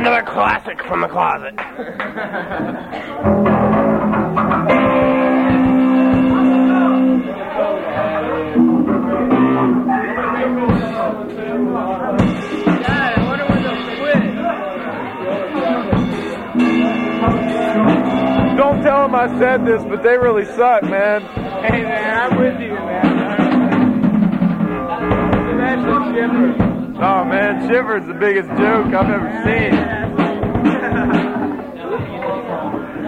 Another classic from the closet. Don't tell them I said this, but they really suck, man. Hey, man, I'm with you, man. Especially Shivers. Oh, man, Shivers the biggest joke I've ever seen.